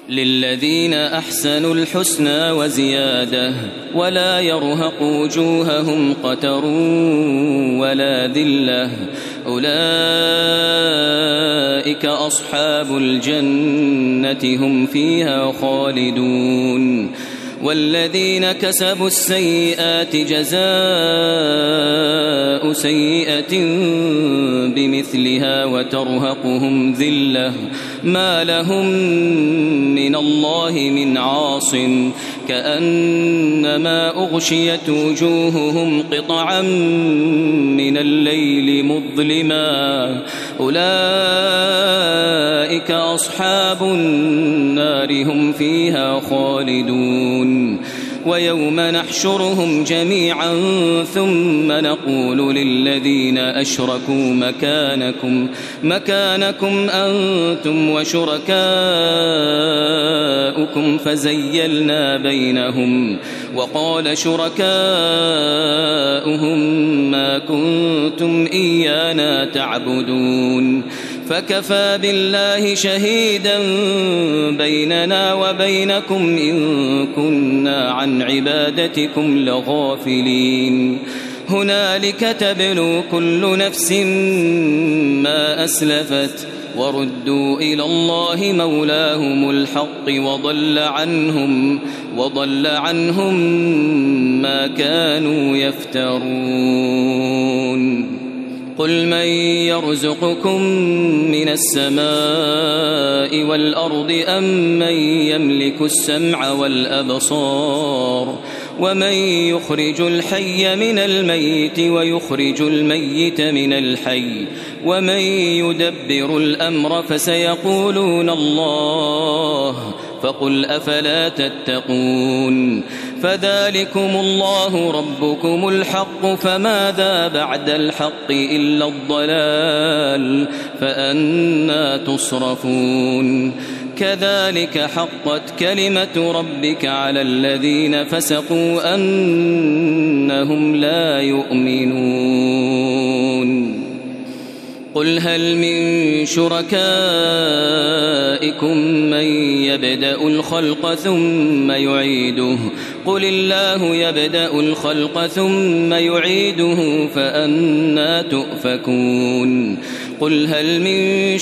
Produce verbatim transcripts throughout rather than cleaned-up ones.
للذين أحسنوا الحسنى وزيادة ولا يرهق وجوههم قتر ولا ذلة أولئك أصحاب الجنة هم فيها خالدون والذين كسبوا السيئات جزاء سيئة بمثلها وترهقهم ذلة ما لهم من الله من عاصم كأنما أغشيت وجوههم قطعا من الليل مظلما أولئك أصحاب النار هم فيها خالدون ويوم نحشرهم جميعا ثم نقول للذين أشركوا مكانكم مكانكم أنتم وشركاؤكم فزيلنا بينهم وقال شركاؤهم ما كنتم إيانا تعبدون فكفى بالله شهيدا بيننا وبينكم إن كنا عن عبادتكم لغافلين هنالك تبلو كل نفس ما أسلفت وردوا إلى الله مولاهم الحق وضل عنهم وضل عنهم ما كانوا يفترون قل من يرزقكم من السماء والأرض أم من يملك السمع والأبصار ومن يخرج الحي من الميت ويخرج الميت من الحي ومن يدبر الأمر فسيقولون الله فقل أفلا تتقون فذلكم الله ربكم الحق فماذا بعد الحق إلا الضلال فأنى تصرفون كذلك حقت كلمة ربك على الذين فسقوا أنهم لا يؤمنون قل هل من شركائكم من يبدأ الخلق ثم يعيده قل الله يبدأ الخلق ثم يعيده فأنى تؤفكون قل هل من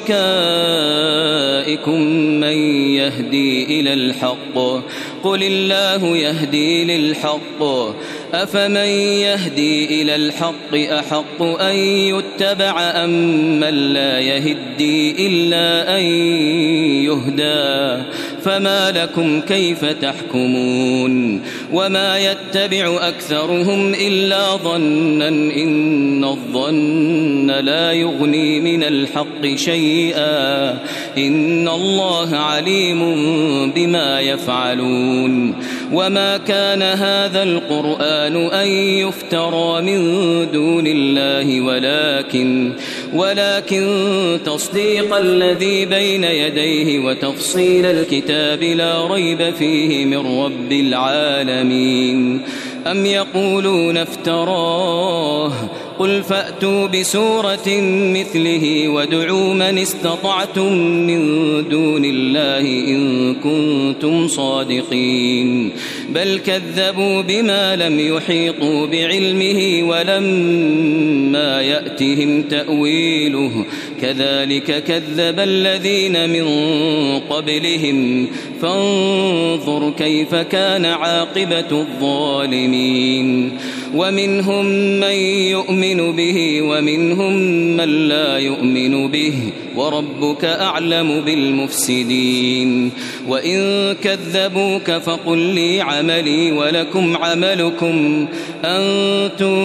شركائكم من يهدي إلى الحق قل الله يهدي للحق أفمن يهدي إلى الحق أحق أن يتبع أم من لا يهدي إلا أن يهدى فما لكم كيف تحكمون وما يتبع أكثرهم إلا ظنا إن الظن لا يغني من الحق شيئا إن الله عليم بما يفعلون وما كان هذا القرآن أن يفترى من دون الله ولكن ولكن تصديق الذي بين يديه وتفصيل الكتاب لا ريب فيه من رب العالمين أم يقولون افتراه قل فأتوا بسورة مثله وادعوا من استطعتم من دون الله إن كنتم صادقين بل كذبوا بما لم يحيطوا بعلمه ولما يأتهم تأويله كذلك كذب الذين من قبلهم فانظر كيف كان عاقبة الظالمين ومنهم من يؤمن به ومنهم من لا يؤمن به وربك أعلم بالمفسدين وإن كذبوك فقل لي عملي ولكم عملكم أنتم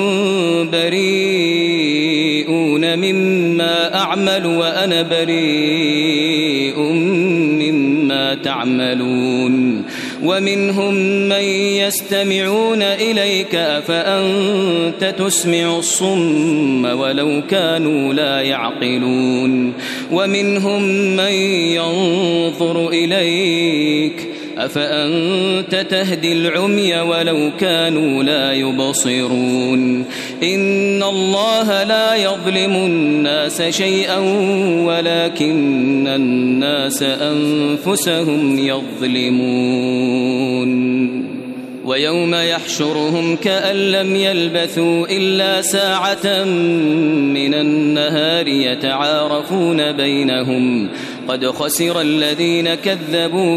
بريئون مما أعمل وأنا بريء مما تعملون ومنهم من يستمعون إليك أفأنت تسمع الصم ولو كانوا لا يعقلون ومنهم من ينظر إليك أفأنت تهدي العمي ولو كانوا لا يبصرون إن الله لا يظلم الناس شيئا ولكن الناس أنفسهم يظلمون ويوم يحشرهم كأن لم يلبثوا إلا ساعة من النهار يتعارفون بينهم قد خسر الذين كذبوا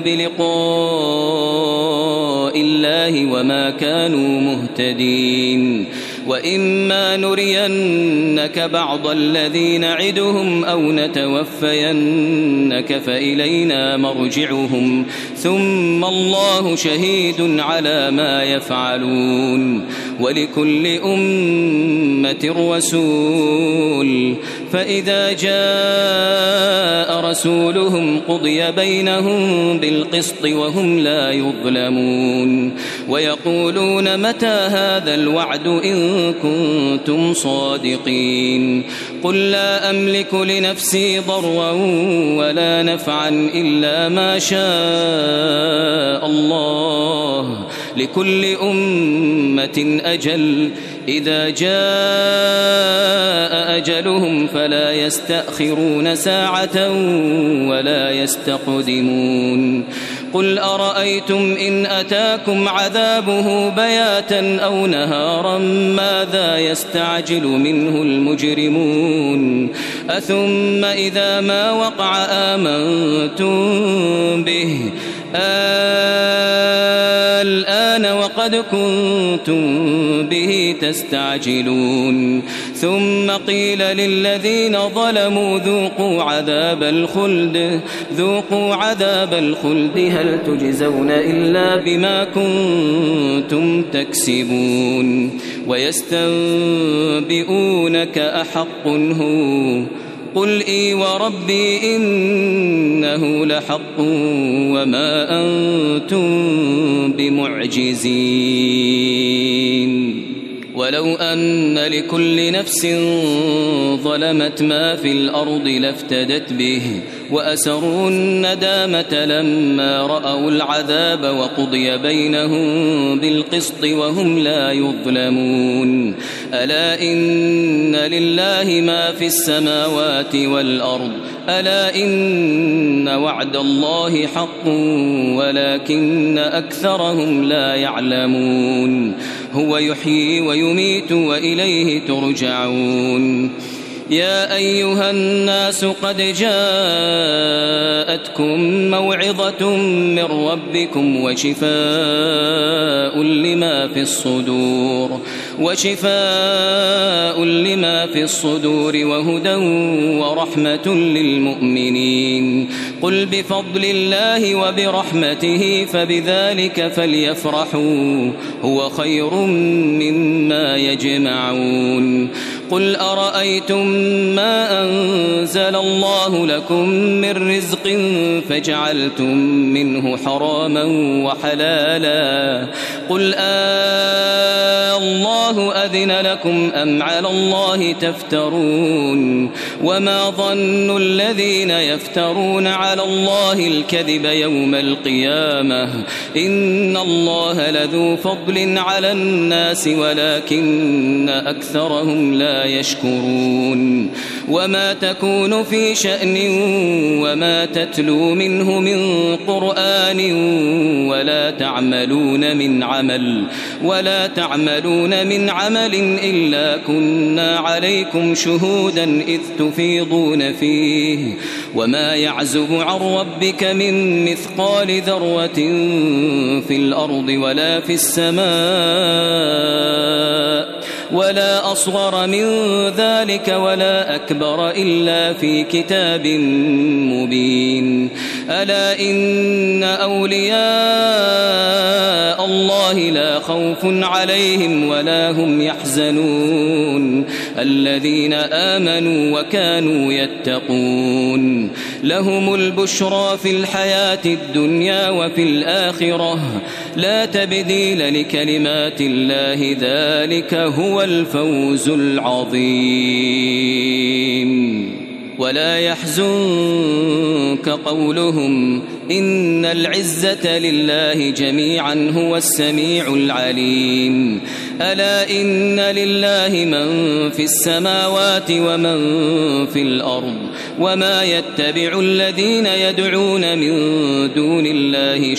بلقاء الله وما كانوا مهتدين وإما نرينك بعض الذي نعدهم أو نتوفينك فإلينا مرجعهم ثم الله شهيد على ما يفعلون ولكل أمة رسول فإذا جاء رسولهم قضي بينهم بالقسط وهم لا يظلمون ويقولون متى هذا الوعد إن كنتم صادقين قل لا أملك لنفسي ضرا ولا نفعا إلا ما شاء الله لكل أمة أجل إذا جاء أجلهم فلا يستأخرون ساعة ولا يستقدمون قل أرأيتم إن أتاكم عذابه بياتا أو نهارا ماذا يستعجل منه المجرمون أثم إذا ما وقع آمنتم به الآن وقد كنتم به تستعجلون ثم قيل للذين ظلموا ذوقوا عذاب الخلد ذوقوا عذاب الخلد هل تجزون إلا بما كنتم تكسبون ويستنبئونك أحق هو قل إي وربي إنه لحق وما أنتم بمعجزين ولو أن لكل نفس ظلمت ما في الأرض لافتدت به وأسروا الندامة لما رأوا العذاب وقضي بينهم بالقسط وهم لا يظلمون ألا إن لله ما في السماوات والأرض ألا إن وعد الله حق ولكن أكثرهم لا يعلمون هو يحيي ويميت وإليه ترجعون يا أيها الناس قد جاءتكم موعظة من ربكم وشفاء لما في الصدور وشفاء لما في الصدور وهدى ورحمة للمؤمنين قل بفضل الله وبرحمته فبذلك فليفرحوا هو خير مما يجمعون قل أرأيتم ما أنزل الله لكم من رزق فجعلتم منه حراما وحلالا قل آه الله أذن لكم أم على الله تفترون وما ظن الذين يفترون على الله الكذب يوم القيامة إن الله لذو فضل على الناس ولكن أكثرهم لا يشكرون وما تكون في شأن وما تتلو منه من قرآن ولا تعملون من عمل ولا تعملون من عمل إلا كنا عليكم شهودا إذ تفيضون فيه وما يعزب عن ربك من مثقال ذرة في الأرض ولا في السماء ولا أصغر من ذلك ولا أكبر إلا في كتاب مبين ألا إن أولياء الله لا خوف عليهم ولا هم يحزنون الذين آمنوا وكانوا يتقون لهم البشرى في الحياة الدنيا وفي الآخرة لا تبديل لكلمات الله ذلك هو الفوز العظيم ولا يحزنك قولهم إن العزة لله جميعا هو السميع العليم ألا إن لله من في السماوات ومن في الأرض وما يتبع الذين يدعون من دون الله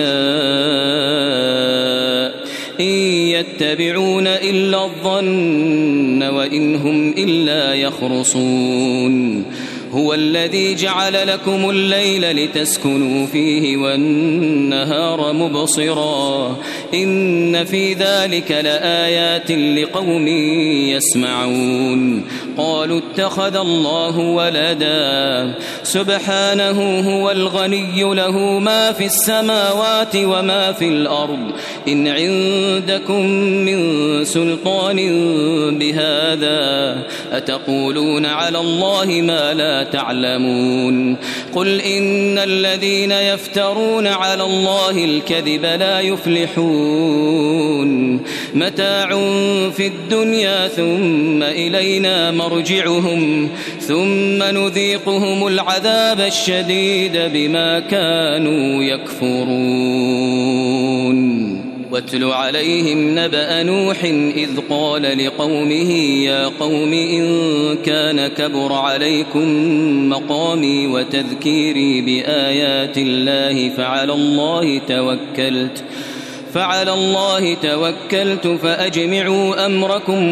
شركاء إن يتبعون إلا الظن وإن هم إلا يخرصون هو الذي جعل لكم الليل لتسكنوا فيه والنهار مبصرا إن في ذلك لآيات لقوم يسمعون قالوا اتخذ الله ولدا سبحانه هو الغني له ما في السماوات وما في الأرض إن عندكم من سلطان بهذا أتقولون على الله ما لا تعلمون قل إن الذين يفترون على الله الكذب لا يفلحون متاع في الدنيا ثم إلينا مرجعهم ثم نذيقهم العذاب الشديد بما كانوا يكفرون واتل عليهم نبأ نوح إذ قال لقومه يا قوم إن كان كبر عليكم مقامي وتذكيري بآيات الله فعلى الله توكلت فعلى الله توكلت فأجمعوا أمركم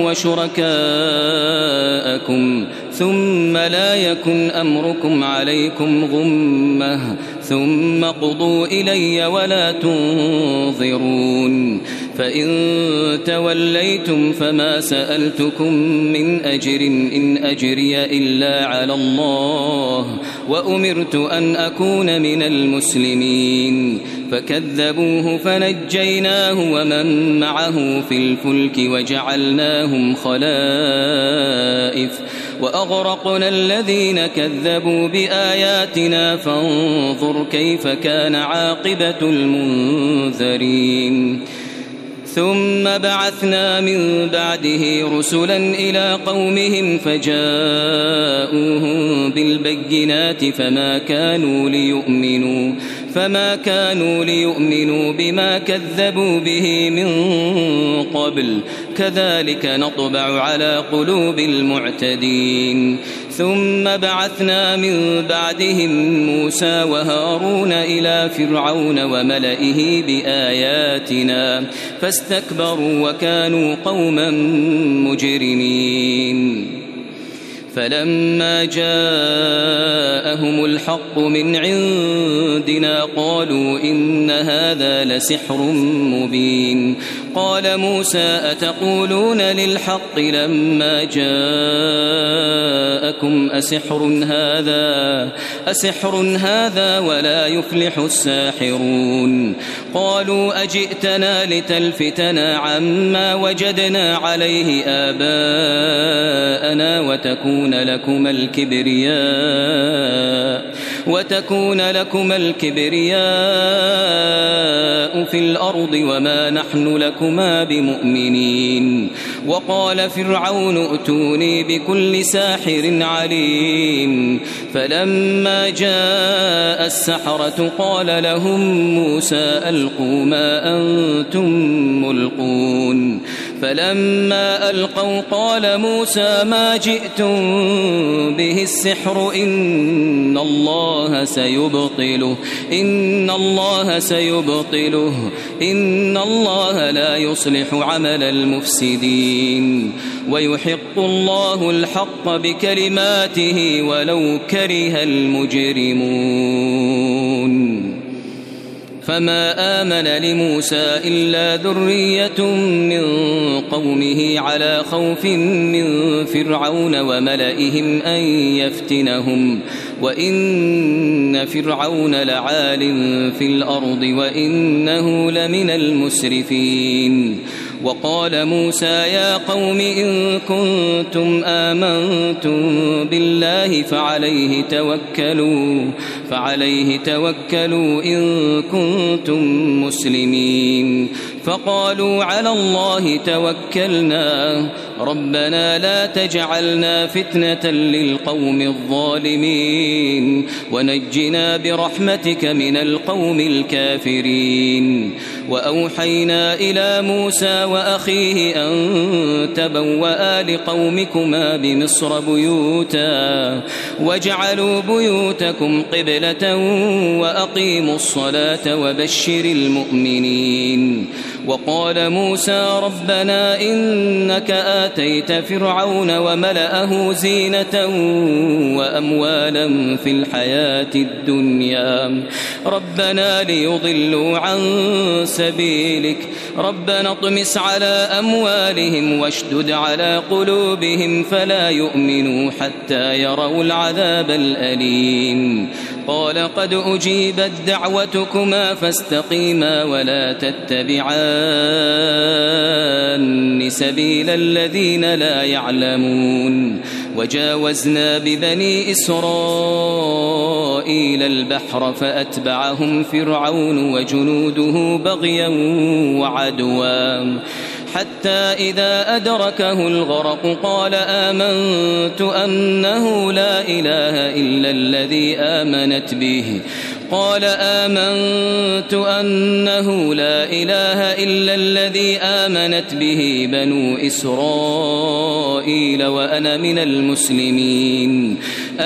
وشركاءكم ثم لا يكن أمركم عليكم غمة ثم قضوا إلي ولا تنظرون فإن توليتم فما سألتكم من أجر إن أجري إلا على الله وأمرت أن أكون من المسلمين فكذبوه فنجيناه ومن معه في الفلك وجعلناهم خلائف وأغرقنا الذين كذبوا بآياتنا فانظر كيف كان عاقبة المنذرين ثم بعثنا من بعده رسلا إلى قومهم فجاءوهم بالبينات فما كانوا ليؤمنوا فما كانوا ليؤمنوا بما كذبوا به من قبل كذلك نطبع على قلوب المعتدين ثم بعثنا من بعدهم موسى وهارون إلى فرعون وملئه بآياتنا فاستكبروا وكانوا قوما مجرمين فلما جاءهم الحق من عندنا قالوا إن هذا لسحر مبين قال موسى أتقولون للحق لما جاءكم أسحر هذا أسحر هذا ولا يفلح الساحرون قالوا أجئتنا لتلفتنا عما وجدنا عليه آباءنا وتكون لكم الكبرياء وتكون لكم الكبرياء في الأرض وما نحن لكما بمؤمنين وقال فرعون ائتوني بكل ساحر عليم فلما جاء السحرة قال لهم موسى ألقوا ما أنتم ملقون فلما ألقوا قال موسى ما جئتم به السحر إن الله سيبطله إن الله سيبطله إن الله لا يصلح عمل المفسدين ويحق الله الحق بكلماته ولو كره المجرمون فما آمن لموسى إلا ذرية من قومه على خوف من فرعون وملئهم أن يفتنهم وإن فرعون لعال في الأرض وإنه لمن المسرفين وقال موسى يا قوم إن كنتم آمنتم بالله فعليه توكلوا فعليه توكلوا إن كنتم مسلمين فقالوا على الله توكلنا ربنا لا تجعلنا فتنة للقوم الظالمين ونجنا برحمتك من القوم الكافرين. وأوحينا إلى موسى وأخيه أن تبوأ لقومكما بمصر بيوتا واجعلوا بيوتكم قبلة وأقيموا الصلاة وبشر المؤمنين. وقال موسى ربنا إنك آتيت فرعون وملأه زينة وأموالا في الحياة الدنيا ربنا ليضلوا عن سبيلك ربنا اطمس على أموالهم واشدد على قلوبهم فلا يؤمنوا حتى يروا العذاب الأليم. قال قد أجيبت دعوتكما فاستقيما ولا تتبعان سبيل الذين لا يعلمون. وجاوزنا ببني إسرائيل البحر فأتبعهم فرعون وجنوده بغيا وعدوا حتى إذا أدركه الغرق قال آمنت أنه لا إله إلا الذي آمنت به قال آمنت أنه لا إله إلا الذي آمنت به بنو إسرائيل وأنا من المسلمين.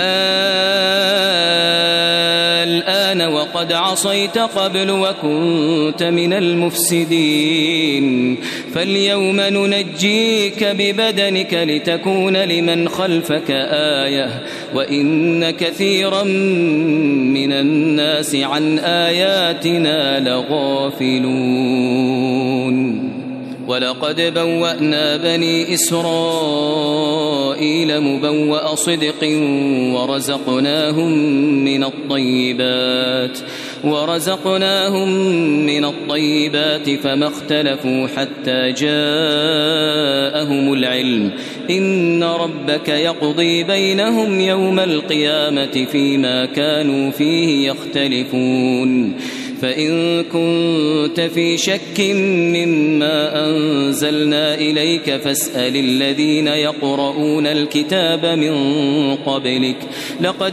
الآن وقد عصيت قبل وكنت من المفسدين فاليوم ننجيك ببدنك لتكون لمن خلفك آية وإن كثيرا من الناس عن آياتنا لغافلون. ولقد بوأنا بني إسرائيل مبوأ صدق ورزقناهم من الطيبات ورزقناهم من الطيبات فما اختلفوا حتى جاءهم العلم إن ربك يقضي بينهم يوم القيامة فيما كانوا فيه يختلفون. فإن كنت في شك مما أنزلنا إليك فاسأل الذين يقرؤون الكتاب من قبلك لقد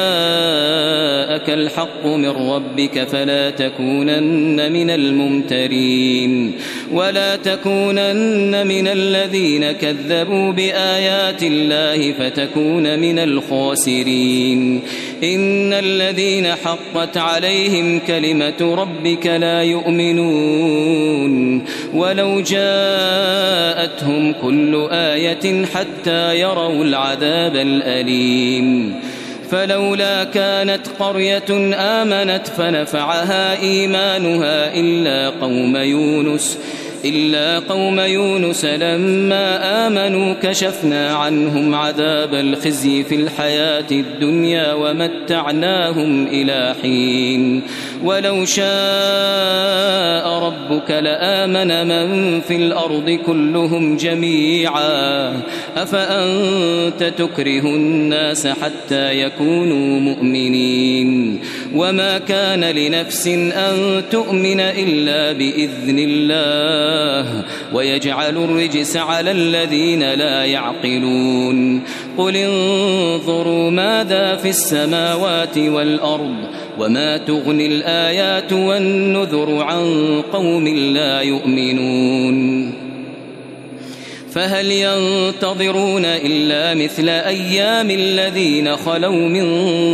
جاءك الحق من ربك فلا تكونن من الممترين ولا تكونن من الذين كذبوا بآيات الله فتكون من الخاسرين. إن الذين حقت عليهم كلمة ربك لا يؤمنون ولو جاءتهم كل آية حتى يروا العذاب الأليم. فلولا كانت قرية آمنت فنفعها إيمانها إلا قوم يونس إلا قوم يونس لما آمنوا كشفنا عنهم عذاب الخزي في الحياة الدنيا ومتعناهم إلى حين. ولو شاء ربك لآمن من في الأرض كلهم جميعا أفأنت تكره الناس حتى يكونوا مؤمنين. وما كان لنفس أن تؤمن إلا بإذن الله ويجعل الرجس على الذين لا يعقلون. قل انظروا ماذا في السماوات والأرض وما تغني الآيات والنذر عن قوم لا يؤمنون. فهل ينتظرون إلا مثل أيام الذين خلوا من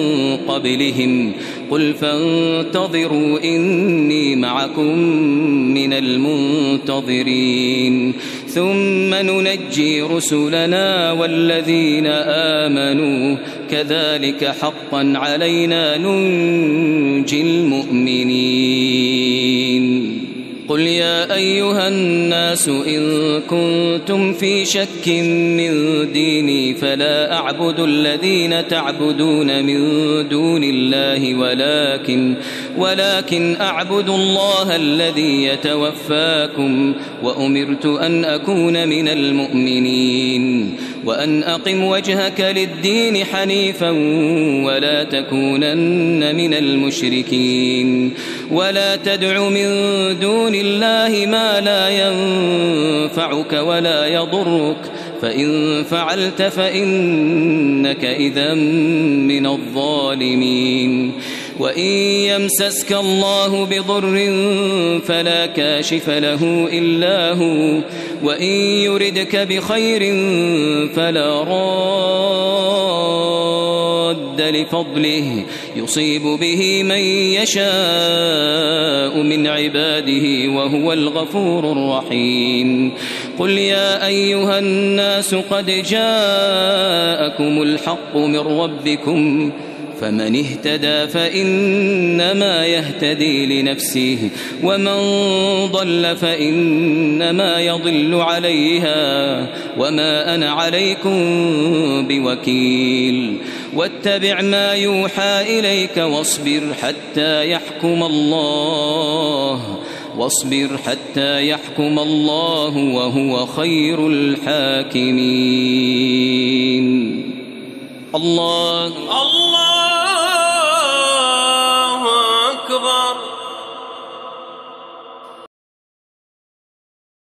قبلهم قل فانتظروا إني معكم من المنتظرين ثم ننجي رسلنا والذين آمنوا كذلك حقا علينا ننجي المؤمنين. قل يا أيها الناس إن كنتم في شك من ديني فلا أعبد الذين تعبدون من دون الله ولكن ولكن أعبد الله الذي يتوفاكم وأمرت أن أكون من المؤمنين وأن أقم وجهك للدين حنيفا ولا تكونن من المشركين ولا تدع من دون الله ما لا ينفعك ولا يضرك فإن فعلت فإنك إذا من الظالمين وإن يمسسك الله بضر فلا كاشف له إلا هو وإن يردك بخير فلا راد لفضله يصيب به من يشاء من عباده وهو الغفور الرحيم قل يا أيها الناس قد جاءكم الحق من ربكم فمن اهتدى فإنما يهتدي لنفسه ومن ضل فإنما يضل عليها وما أنا عليكم بوكيل واتبع ما يوحى إليك واصبر حتى يحكم الله واصبر حتى يحكم الله وهو خير الحاكمين الله الله